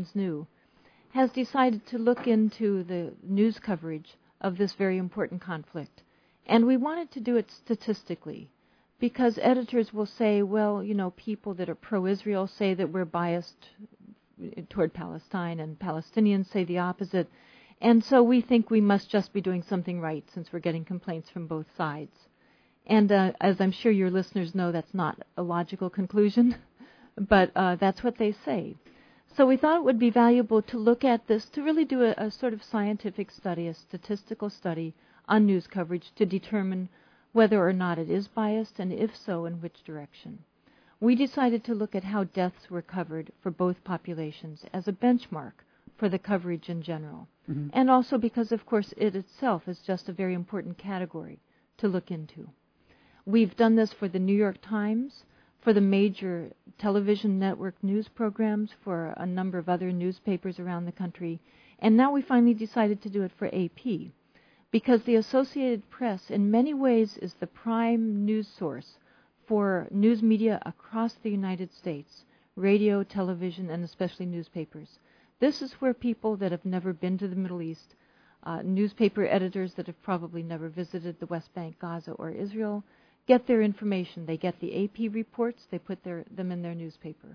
Americans New, has decided to look into the news coverage of this very important conflict. And we wanted to do it statistically, because editors will say, well, people that are pro-Israel say that we're biased toward Palestine, and Palestinians say the opposite. And so we think we must just be doing something right, since we're getting complaints from both sides. And as I'm sure your listeners know, that's not a logical conclusion, but that's what they say. So we thought it would be valuable to look at this, to really do a sort of scientific study, a statistical study on news coverage to determine whether or not it is biased, and if so, in which direction. We decided to look at how deaths were covered for both populations as a benchmark for the coverage in general. Mm-hmm. And also because, of course, it itself is just a very important category to look into. We've done this for the New York Times, for the major television network news programs, for a number of other newspapers around the country, and now we finally decided to do it for AP, because the Associated Press in many ways is the prime news source for news media across the United States, radio, television, and especially newspapers. This is where people that have never been to the Middle East, newspaper editors that have probably never visited the West Bank, Gaza, or Israel, get their information. They get the AP reports, they put them in their newspaper.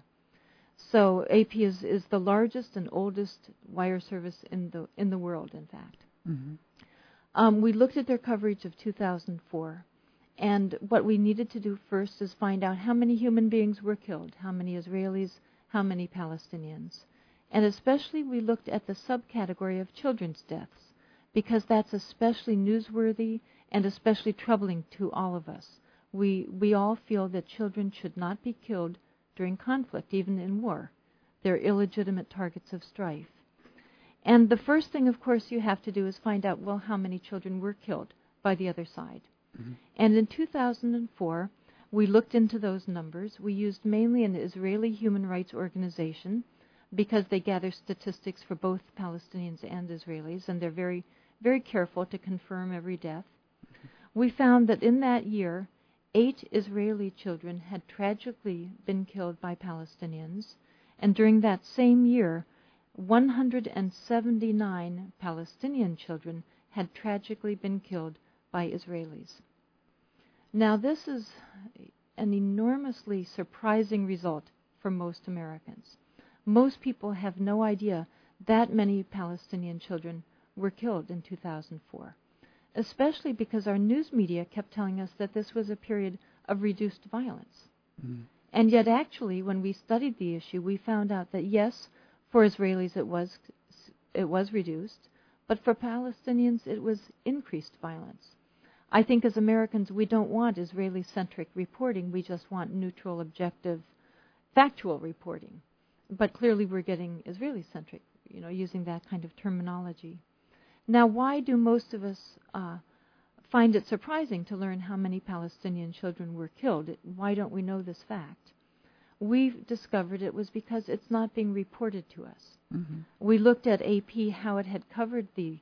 So AP is the largest and oldest wire service in the world, in fact. Mm-hmm. We looked at their coverage of 2004, and what we needed to do first is find out how many human beings were killed, how many Israelis, how many Palestinians. And especially we looked at the subcategory of children's deaths, because that's especially newsworthy and especially troubling to all of us. We all feel that children should not be killed during conflict, even in war. They're illegitimate targets of strife. And the first thing, of course, you have to do is find out, well, how many children were killed by the other side. Mm-hmm. And in 2004, we looked into those numbers. We used mainly an Israeli human rights organization, because they gather statistics for both Palestinians and Israelis, and they're very, very careful to confirm every death. Mm-hmm. We found that in that year, 8 Israeli children had tragically been killed by Palestinians, and during that same year, 179 Palestinian children had tragically been killed by Israelis. Now, this is an enormously surprising result for most Americans. Most people have no idea that many Palestinian children were killed in 2004. Especially because our news media kept telling us that this was a period of reduced violence. Mm. And yet actually, when we studied the issue, we found out that yes, for Israelis it was reduced, but for Palestinians it was increased violence. I think as Americans we don't want Israeli-centric reporting, we just want neutral, objective, factual reporting. But clearly we're getting Israeli-centric, using that kind of terminology. Now, why do most of us find it surprising to learn how many Palestinian children were killed? Why don't we know this fact? We've discovered it was because it's not being reported to us. Mm-hmm. We looked at AP, how it had covered the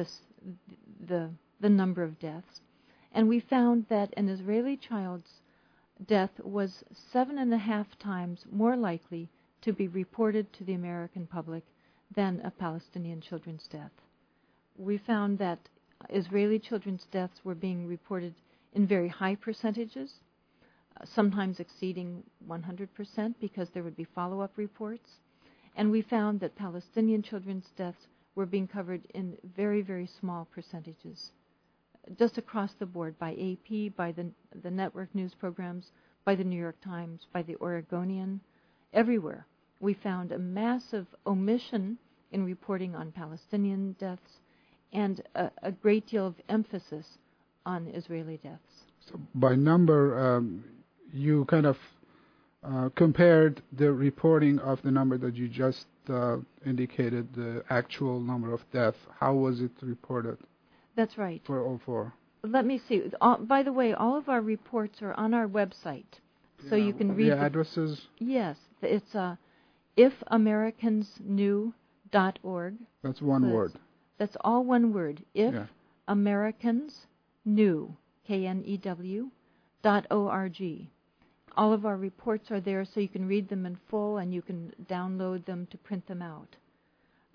number of deaths, and we found that an Israeli child's death was 7.5 times more likely to be reported to the American public than a Palestinian children's death. We found that Israeli children's deaths were being reported in very high percentages, sometimes exceeding 100%, because there would be follow-up reports. And we found that Palestinian children's deaths were being covered in very, very small percentages, just across the board, by AP, by the network news programs, by the New York Times, by the Oregonian, everywhere. We found a massive omission in reporting on Palestinian deaths, and a great deal of emphasis on Israeli deaths. So by number, you kind of compared the reporting of the number that you just indicated, the actual number of deaths. How was it reported? That's right. For all 4. Let me see. By the way, all of our reports are on our website, so you can read the addresses. Yes, it's ifamericansknew.org. That's one word. That's all one word. Ifamericansknew, KNEW.org. All of our reports are there, so you can read them in full, and you can download them to print them out.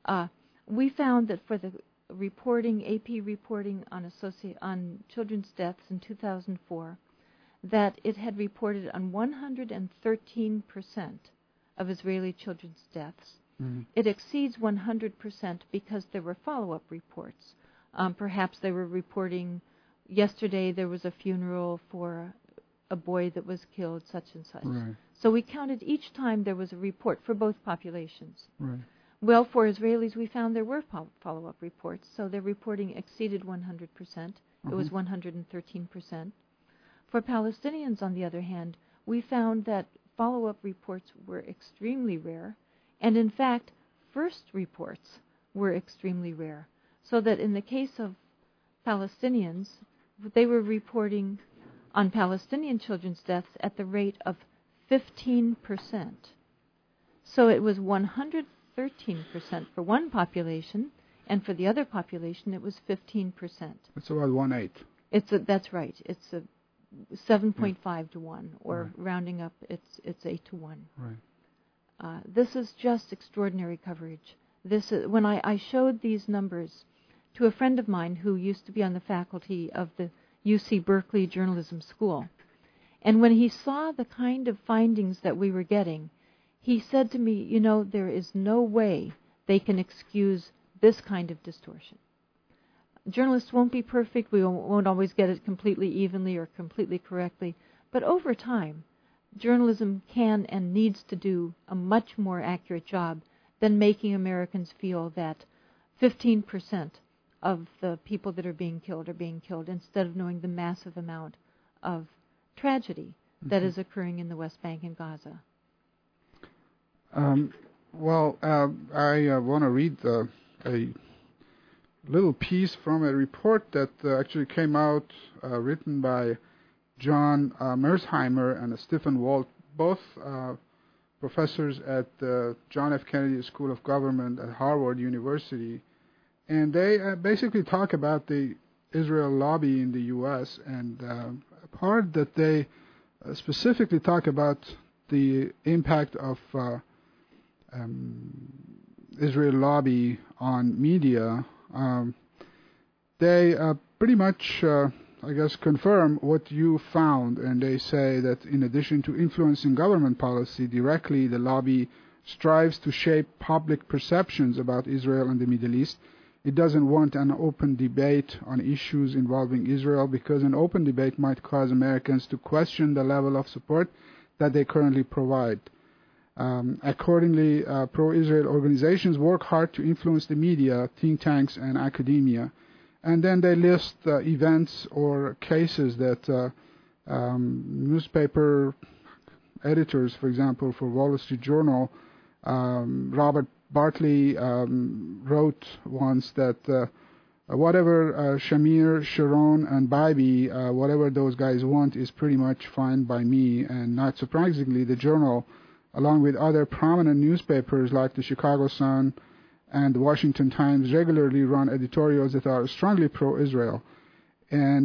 We found that for the reporting, AP reporting on children's deaths in 2004, that it had reported on 113% of Israeli children's deaths. Mm-hmm. It exceeds 100% because there were follow-up reports. Perhaps they were reporting, yesterday there was a funeral for a boy that was killed, such and such. Right. So we counted each time there was a report for both populations. Right. Well, for Israelis, we found there were follow-up reports, so their reporting exceeded 100%. It was 113%. For Palestinians, on the other hand, we found that follow-up reports were extremely rare, and in fact, first reports were extremely rare. So that in the case of Palestinians, they were reporting on Palestinian children's deaths at the rate of 15%. So it was 113% for one population, and for the other population it was 15%. It's about 1/8. That's right. It's a 7.5 to 1, or right. Rounding up, it's 8 to 1. Right. This is just extraordinary coverage. This is, when I showed these numbers to a friend of mine who used to be on the faculty of the UC Berkeley Journalism School, and when he saw the kind of findings that we were getting, he said to me, you know, there is no way they can excuse this kind of distortion. Journalists won't be perfect. We won't always get it completely evenly or completely correctly. But over time, journalism can and needs to do a much more accurate job than making Americans feel that 15% of the people that are being killed instead of knowing the massive amount of tragedy that is occurring in the West Bank and Gaza. I want to read a little piece from a report that actually came out, written by John Mersheimer and Stephen Walt, both professors at the John F. Kennedy School of Government at Harvard University. And they basically talk about the Israel lobby in the U.S. and a part that they specifically talk about the impact of Israel lobby on media. They pretty much, confirm what you found, and they say that in addition to influencing government policy directly, the lobby strives to shape public perceptions about Israel and the Middle East. It doesn't want an open debate on issues involving Israel because an open debate might cause Americans to question the level of support that they currently provide. Accordingly, pro-Israel organizations work hard to influence the media, think tanks, and academia. And then they list events or cases that newspaper editors, for example, for Wall Street Journal, Robert Bartley wrote once that whatever Shamir, Sharon, and Bibi, whatever those guys want is pretty much fine by me. And not surprisingly, the Journal, along with other prominent newspapers like the Chicago Sun and the Washington Times, regularly run editorials that are strongly pro-Israel. And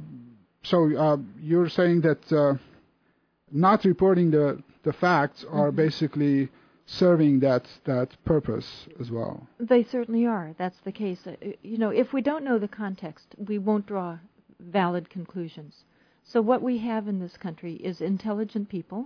so you're saying that not reporting the facts are basically serving that purpose as well. They certainly are. That's the case. If we don't know the context, we won't draw valid conclusions. So what we have in this country is intelligent people.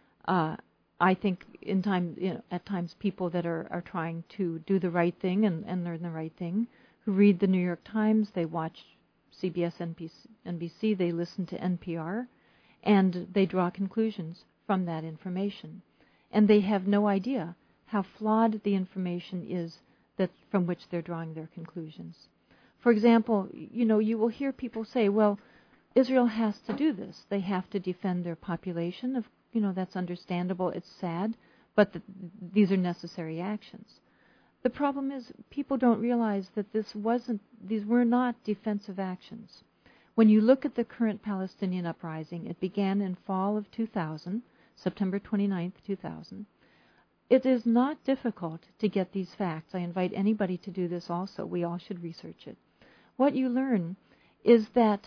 I think at times people that are trying to do the right thing and learn the right thing, who read the New York Times, they watch CBS, NBC, they listen to NPR, and they draw conclusions from that information. And they have no idea how flawed the information is from which they're drawing their conclusions. For example, you will hear people say, well, Israel has to do this. They have to defend their population. That's understandable. It's sad, but these are necessary actions. The problem is people don't realize that these were not defensive actions. When you look at the current Palestinian uprising, it began in fall of 2000, September 29th, 2000. It is not difficult to get these facts. I invite anybody to do this also. We all should research it. What you learn is that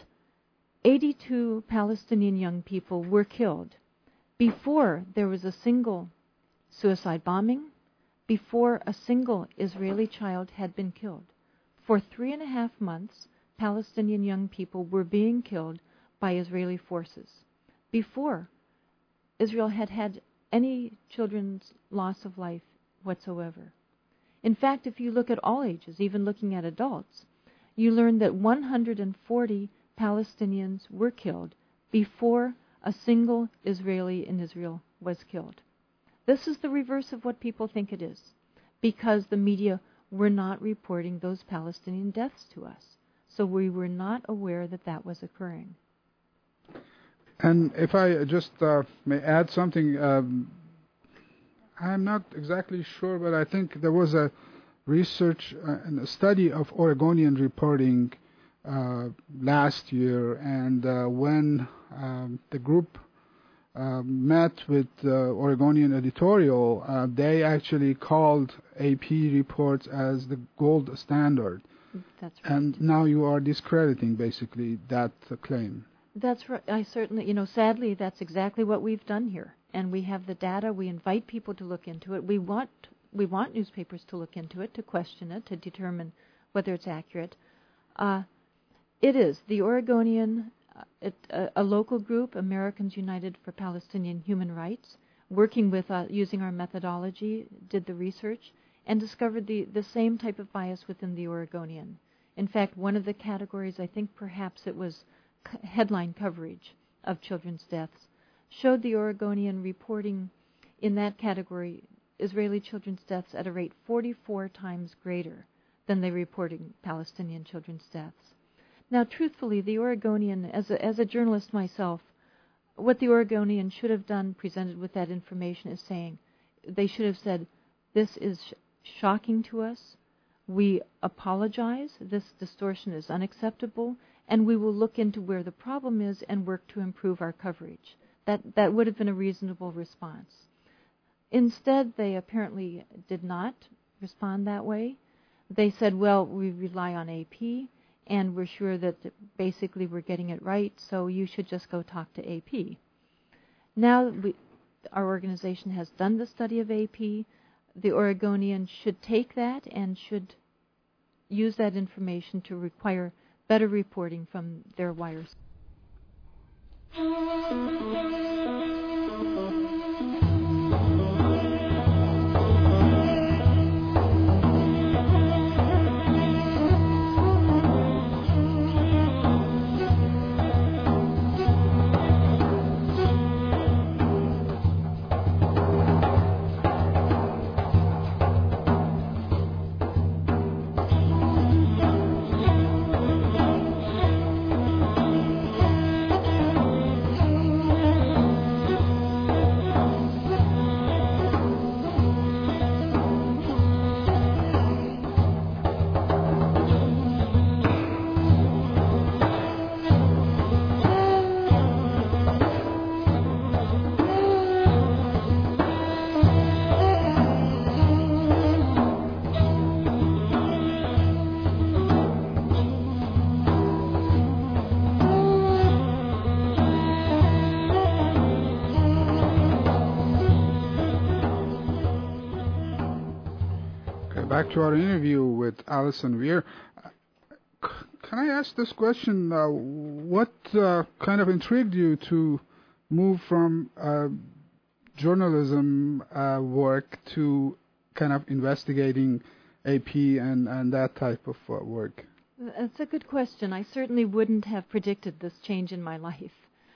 82 Palestinian young people were killed before there was a single suicide bombing, before a single Israeli child had been killed. For 3.5 months, Palestinian young people were being killed by Israeli forces before Israel had had any children's loss of life whatsoever. In fact, if you look at all ages, even looking at adults, you learn that 140 Palestinians were killed before a single Israeli in Israel was killed. This is the reverse of what people think it is, because the media were not reporting those Palestinian deaths to us. So we were not aware that that was occurring. And if I just may add something, I'm not exactly sure, but I think there was a research and a study of Oregonian reporting last year, and when the group met with Oregonian editorial, they actually called AP reports as the gold standard. That's right. And now you are discrediting basically that claim. That's right. I certainly, sadly, that's exactly what we've done here. And we have the data. We invite people to look into it. We want newspapers to look into it, to question it, to determine whether it's accurate. It is the Oregonian, a local group, Americans United for Palestinian Human Rights, working with using our methodology, did the research, and discovered the same type of bias within the Oregonian. In fact, one of the categories, I think perhaps it was headline coverage of children's deaths, showed the Oregonian reporting in that category Israeli children's deaths at a rate 44 times greater than they reporting Palestinian children's deaths. Now, truthfully, the Oregonian, as a journalist myself, what the Oregonian should have done, presented with that information, is saying, they should have said, this is shocking to us, we apologize, this distortion is unacceptable, and we will look into where the problem is and work to improve our coverage. That would have been a reasonable response. Instead, they apparently did not respond that way. They said, well, we rely on AP, and we're sure that basically we're getting it right, so you should just go talk to AP. Now our organization has done the study of AP. The Oregonian should take that and should use that information to require better reporting from their wires. Back to our interview with Alison Weir. Can I ask this question? What kind of intrigued you to move from journalism work to kind of investigating AP and that type of work? That's a good question. I certainly wouldn't have predicted this change in my life.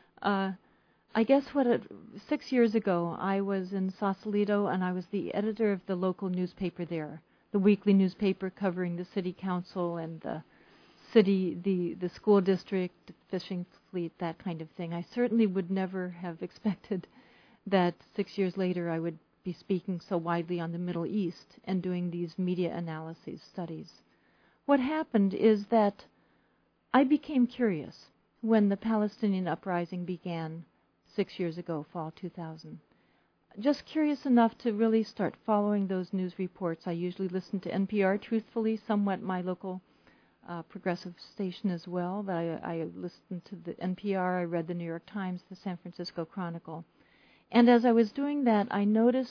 I guess 6 years ago, I was in Sausalito, and I was the editor of the local newspaper there, the weekly newspaper covering the city council and the city, the school district, fishing fleet, that kind of thing. I certainly would never have expected that 6 years later I would be speaking so widely on the Middle East and doing these media analyses studies. What happened is that I became curious when the Palestinian uprising began 6 years ago, fall 2000. Just curious enough to really start following those news reports. I usually listen to NPR, truthfully, somewhat my local progressive station as well, but I listened to the NPR, I read the New York Times, the San Francisco Chronicle. And as I was doing that, I noticed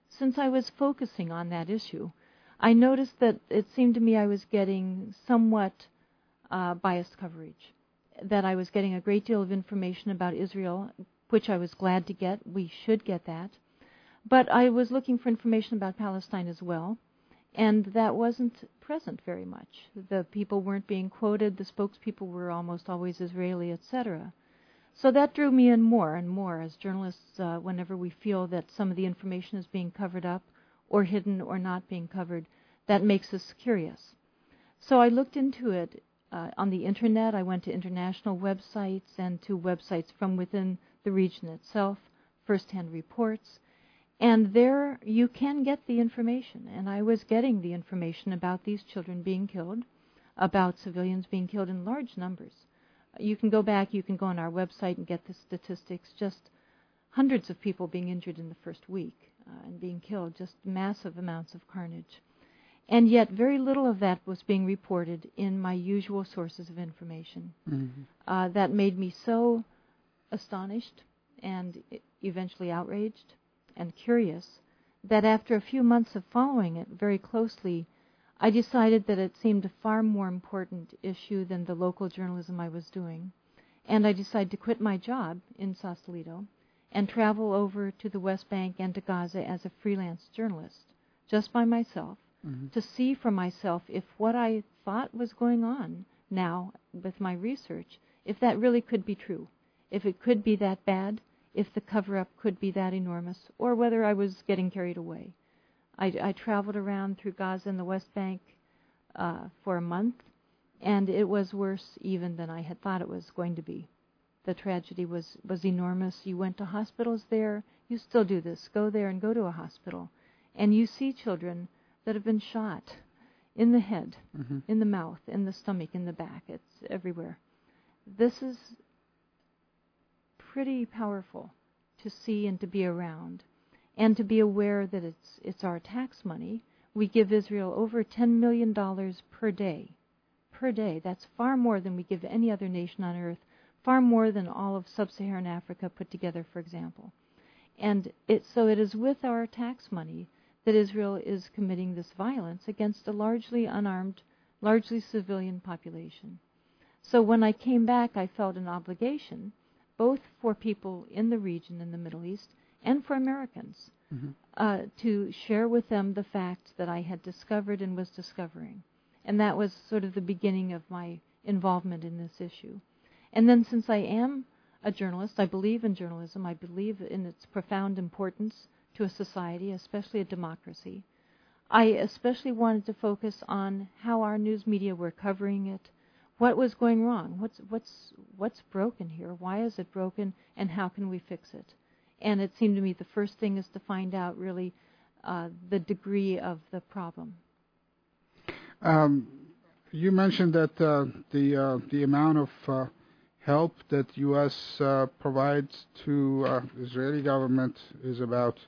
since I was focusing on that issue, I noticed that it seemed to me I was getting somewhat biased coverage, that I was getting a great deal of information about Israel, which I was glad to get. We should get that. But I was looking for information about Palestine as well, and that wasn't present very much. The people weren't being quoted, the spokespeople were almost always Israeli, etc. So that drew me in more and more as journalists whenever we feel that some of the information is being covered up or hidden or not being covered. That makes us curious. So I looked into it on the Internet. I went to international websites and to websites from within the region itself, first-hand reports. And there you can get the information. And I was getting the information about these children being killed, about civilians being killed in large numbers. You can go back, you can go on our website and get the statistics, just hundreds of people being injured in the first week and being killed, just massive amounts of carnage. And yet very little of that was being reported in my usual sources of information. Mm-hmm. That made me so astonished and eventually outraged and curious that after a few months of following it very closely, I decided that it seemed a far more important issue than the local journalism I was doing. And I decided to quit my job in Sausalito and travel over to the West Bank and to Gaza as a freelance journalist, just by myself, to see for myself if what I thought was going on now with my research, if that really could be true, if it could be that bad, if the cover-up could be that enormous, or whether I was getting carried away. I traveled around through Gaza and the West Bank for a month, and it was worse even than I had thought it was going to be. The tragedy was enormous. You went to hospitals there. You still do this. Go there and go to a hospital, and you see children that have been shot in the head, in the mouth, in the stomach, in the back. It's everywhere. This is pretty powerful to see and to be around, and to be aware that it's our tax money. We give Israel over $10 million per day. Per day. That's far more than we give any other nation on earth, far more than all of sub-Saharan Africa put together, for example. And so it is with our tax money that Israel is committing this violence against a largely unarmed, largely civilian population. So when I came back, I felt an obligation, both for people in the region in the Middle East and for Americans, to share with them the facts that I had discovered and was discovering. And that was sort of the beginning of my involvement in this issue. And then since I am a journalist, I believe in journalism, I believe in its profound importance to a society, especially a democracy. I especially wanted to focus on how our news media were covering it, what was going wrong, what's broken here, why is it broken, and how can we fix it? And it seemed to me the first thing is to find out really the degree of the problem. You mentioned that the amount of help that U.S. provides to Israeli government is about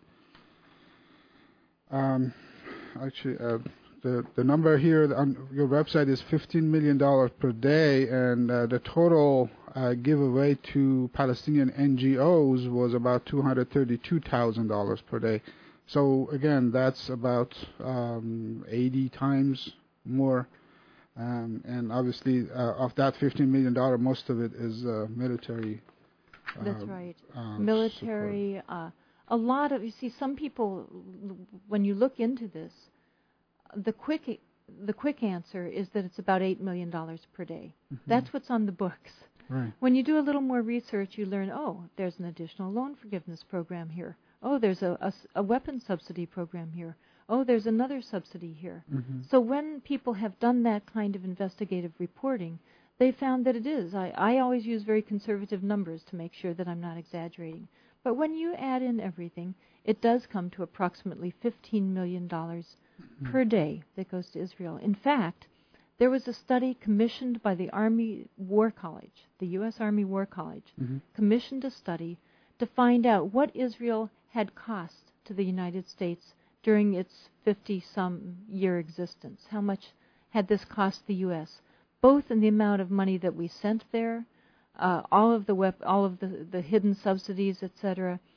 the number here on your website is $15 million per day, and the total giveaway to Palestinian NGOs was about $232,000 per day. So again, that's about 80 times more. And obviously, of that $15 million, most of it is military. That's right. Military. A lot of, you see, some people, when you look into this, the quick answer is that it's about $8 million per day. That's what's on the books. Right. When you do a little more research, you learn, oh, there's an additional loan forgiveness program here. Oh, there's a weapons subsidy program here. Oh, there's another subsidy here. So when people have done that kind of investigative reporting, they found that it is. I always use very conservative numbers to make sure that I'm not exaggerating. But when you add in everything, it does come to approximately $15 million per day that goes to Israel. In fact, there was a study commissioned by the Army War College, the U.S. Army War College, commissioned a study to find out what Israel had cost to the United States during its 50-some-year existence. How much had this cost the U.S., both in the amount of money that we sent there, all of the hidden subsidies, etc.,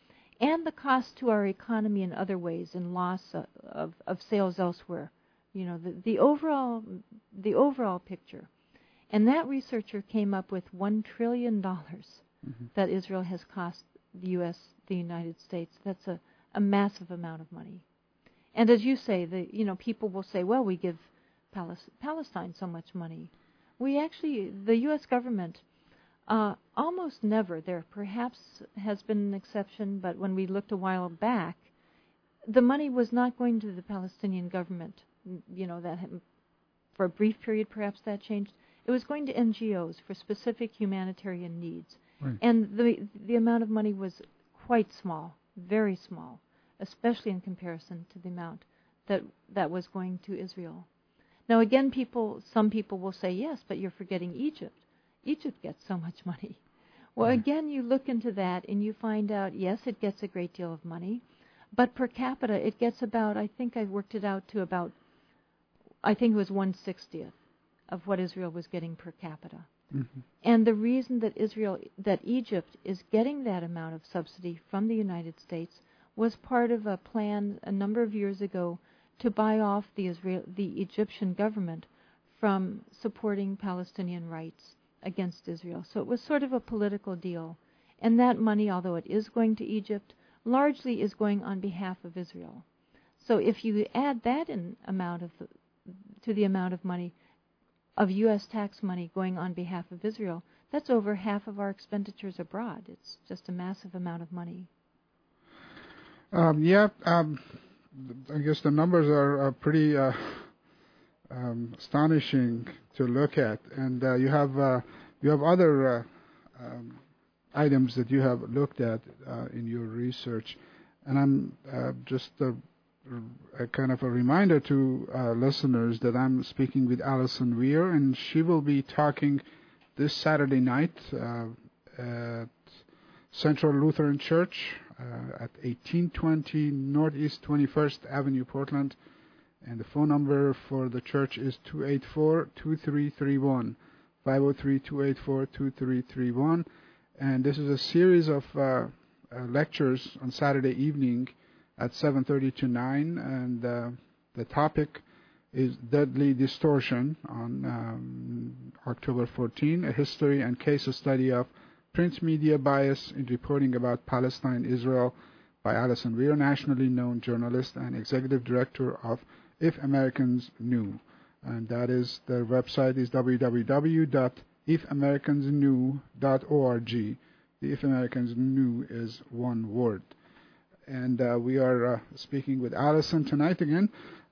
and the cost to our economy in other ways, in loss of sales elsewhere. You know, the overall picture. And that researcher came up with $1 trillion that Israel has cost the U.S., the United States. That's a massive amount of money. And as you say, people will say, well, we give Palestine so much money. We actually, the U.S. government, almost never, there perhaps has been an exception, but when we looked a while back, the money was not going to the Palestinian government. You know, that for a brief period perhaps that changed. It was going to NGOs for specific humanitarian needs. Right. And the amount of money was quite small, very small, especially in comparison to the amount that was going to Israel. Now again, some people will say, yes, but you're forgetting Egypt. Egypt gets so much money. Well, again, you look into that and you find out, yes, it gets a great deal of money, but per capita it gets about, I think I worked it out to about, I think it was 1/60th of what Israel was getting per capita. Mm-hmm. And the reason that Egypt is getting that amount of subsidy from the United States was part of a plan a number of years ago to buy off the Egyptian government from supporting Palestinian rights against Israel. So it was sort of a political deal. And that money, although it is going to Egypt, largely is going on behalf of Israel. So if you add that to the amount of money, of U.S. tax money going on behalf of Israel, that's over half of our expenditures abroad. It's just a massive amount of money. I guess the numbers are pretty astonishing to look at, and you have other items that you have looked at in your research, and I'm just a kind of a reminder to listeners that I'm speaking with Allison Weir, and she will be talking this Saturday night at Central Lutheran Church at 1820 Northeast 21st Avenue, Portland. And the phone number for the church is 284-2331, 503-284-2331. And this is a series of lectures on Saturday evening at 7:30 to 9, and the topic is Deadly Distortion on October 14, a history and case study of print media bias in reporting about Palestine, Israel, by Allison Weir, nationally known journalist and executive director of If Americans Knew. And that is, their website is www.ifamericansknew.org. The If Americans Knew is one word. And we are speaking with Allison tonight again.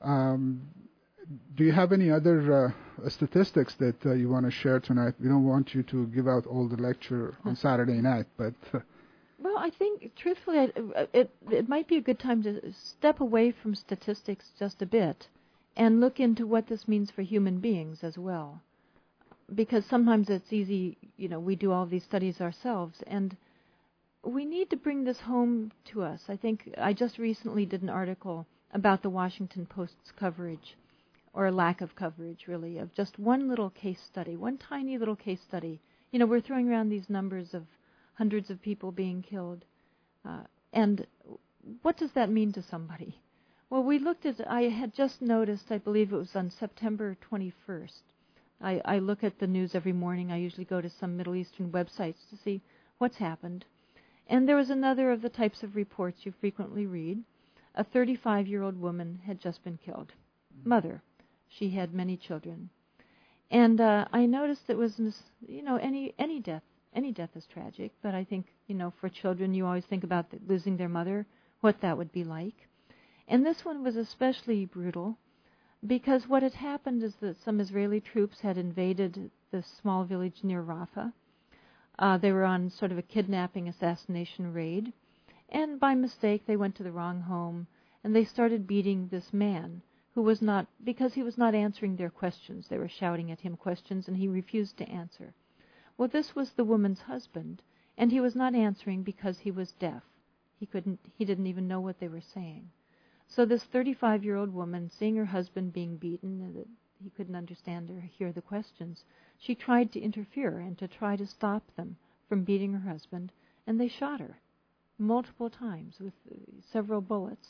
Do you have any other statistics that you want to share tonight? We don't want you to give out all the lecture on Saturday night, but... Well, I think, truthfully, it might be a good time to step away from statistics just a bit and look into what this means for human beings as well. Because sometimes it's easy, we do all these studies ourselves, and we need to bring this home to us. I think I just recently did an article about the Washington Post's coverage, or lack of coverage, really, of just one little case study, one tiny little case study. We're throwing around these numbers of hundreds of people being killed. And what does that mean to somebody? Well, I had just noticed, I believe it was on September 21st. I look at the news every morning. I usually go to some Middle Eastern websites to see what's happened. And there was another of the types of reports you frequently read. A 35-year-old woman had just been killed. Mother. She had many children. And I noticed it was, any death is tragic, but I think, for children, you always think about losing their mother, what that would be like. And this one was especially brutal because what had happened is that some Israeli troops had invaded this small village near Rafah. They were on sort of a kidnapping assassination raid, and by mistake they went to the wrong home, and they started beating this man who was not, because he was not answering their questions. They were shouting at him questions, and he refused to answer. Well, this was the woman's husband, and he was not answering because he was deaf. He didn't even know what they were saying. So this 35-year-old woman, seeing her husband being beaten, and that he couldn't understand or hear the questions, she tried to interfere and to try to stop them from beating her husband, and they shot her. multiple times with several bullets.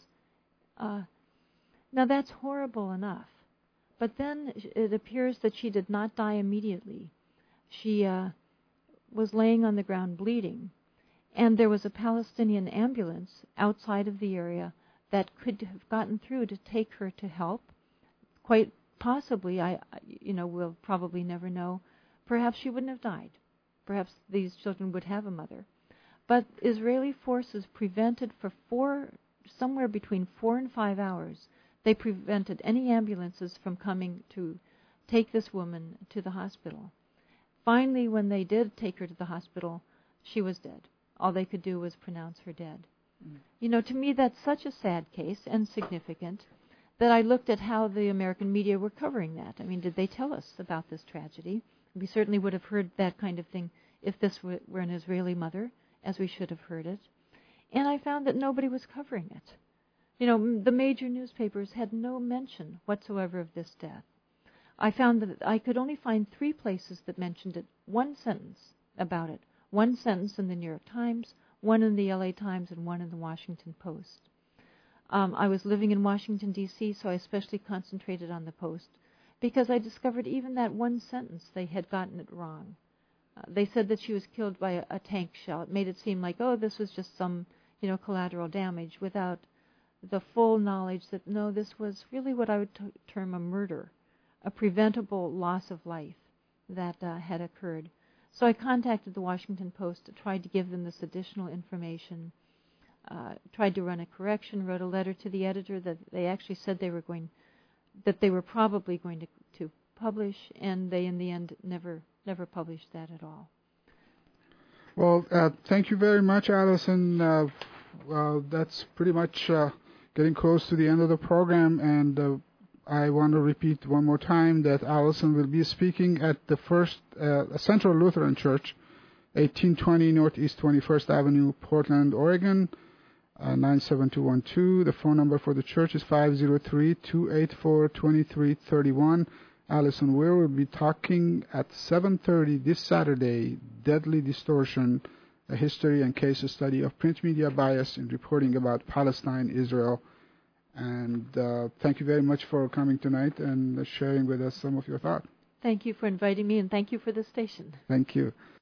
Now that's horrible enough. But then it appears that she did not die immediately. She was laying on the ground bleeding. And there was a Palestinian ambulance outside of the area that could have gotten through to take her to help. Quite possibly, we'll probably never know, perhaps she wouldn't have died. Perhaps these children would have a mother. But Israeli forces prevented for somewhere between 4 and 5 hours, they prevented any ambulances from coming to take this woman to the hospital. Finally, when they did take her to the hospital, she was dead. All they could do was pronounce her dead. To me, that's such a sad case and significant that I looked at how the American media were covering that. I mean, did they tell us about this tragedy? We certainly would have heard that kind of thing if this were an Israeli mother, as we should have heard it. And I found that nobody was covering it. The major newspapers had no mention whatsoever of this death. I found that I could only find 3 places that mentioned it, one sentence about it. One sentence in the New York Times, one in the LA Times, and one in the Washington Post. I was living in Washington, D.C., so I especially concentrated on the Post, because I discovered even that one sentence they had gotten it wrong. They said that she was killed by a tank shell. It made it seem like, this was just some, collateral damage, without the full knowledge that, no, this was really what I would term a murder, a preventable loss of life that had occurred. So I contacted the Washington Post to try to give them this additional information, tried to run a correction, wrote a letter to the editor that they actually said that they were probably going to publish, and they in the end never published that at all. Well, thank you very much, Allison. That's pretty much getting close to the end of the program, and I want to repeat one more time that Allison will be speaking at the First Central Lutheran Church, 1820 Northeast 21st Avenue, Portland, Oregon, 97212. The phone number for the church is 503-284-2331. Allison Weir will be talking at 7:30 this Saturday, Deadly Distortion, a history and case study of print media bias in reporting about Palestine, Israel. And thank you very much for coming tonight and sharing with us some of your thoughts. Thank you for inviting me, and thank you for the station. Thank you.